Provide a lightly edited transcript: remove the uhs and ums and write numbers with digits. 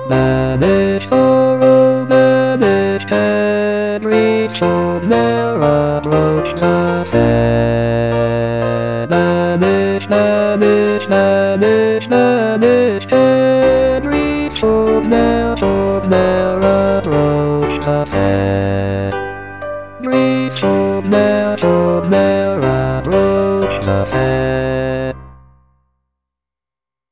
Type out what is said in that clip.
Vanish sorrow, vanish pain, reach for their approach the fair. Vanish, vanish, vanish, vanish pain, reach for their approach the fair. Reach for their approach the fair.